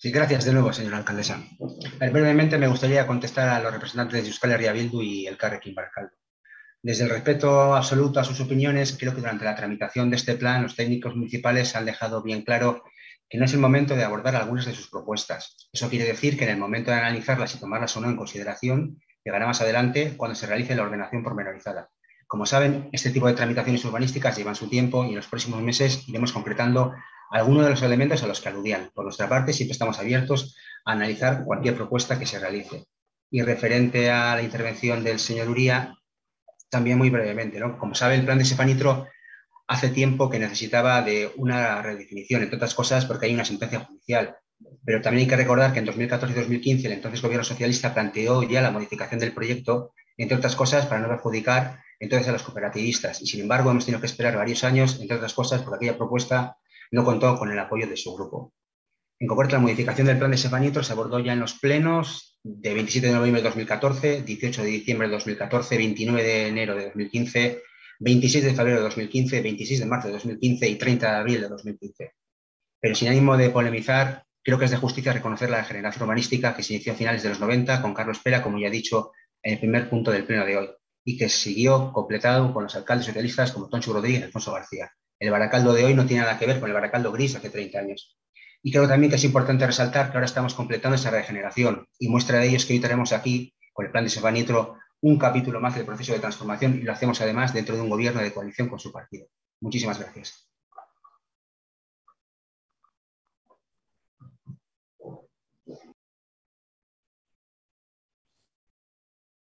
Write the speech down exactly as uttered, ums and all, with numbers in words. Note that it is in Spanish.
Sí, gracias de nuevo, señora alcaldesa. A ver, brevemente me gustaría contestar a los representantes de Euskal Herria Bildu y Elkarrekin Barakaldo. Desde el respeto absoluto a sus opiniones, creo que durante la tramitación de este plan los técnicos municipales han dejado bien claro que no es el momento de abordar algunas de sus propuestas. Eso quiere decir que en el momento de analizarlas y tomarlas o no en consideración, llegará más adelante cuando se realice la ordenación pormenorizada. Como saben, este tipo de tramitaciones urbanísticas llevan su tiempo y en los próximos meses iremos concretando algunos de los elementos a los que aludían. Por nuestra parte, siempre estamos abiertos a analizar cualquier propuesta que se realice. Y referente a la intervención del señor Uría, también muy brevemente, ¿no? Como sabe, el plan de Sepanitro hace tiempo que necesitaba de una redefinición, entre otras cosas porque hay una sentencia judicial. Pero también hay que recordar que en dos mil catorce y dos mil quince el entonces gobierno socialista planteó ya la modificación del proyecto, entre otras cosas para no perjudicar entonces a los cooperativistas. Y sin embargo hemos tenido que esperar varios años, entre otras cosas porque aquella propuesta no contó con el apoyo de su grupo. En concreto, la modificación del plan de Sepanitro se abordó ya en los plenos de veintisiete de noviembre de dos mil catorce, dieciocho de diciembre de dos mil catorce, veintinueve de enero de dos mil quince, veintiséis de febrero de dos mil quince, veintiséis de marzo de dos mil quince y treinta de abril de dos mil quince. Pero sin ánimo de polemizar, creo que es de justicia reconocer la degeneración urbanística que se inició a finales de los noventa con Carlos Pera, como ya he dicho en el primer punto del pleno de hoy, y que siguió completado con los alcaldes socialistas como Tonchu Rodríguez y Alfonso García. El Baracaldo de hoy no tiene nada que ver con el Baracaldo gris hace treinta años. Y creo también que es importante resaltar que ahora estamos completando esa regeneración y muestra de ello es que hoy tenemos aquí, con el plan de Sepanitro, un capítulo más del proceso de transformación y lo hacemos además dentro de un gobierno de coalición con su partido. Muchísimas gracias.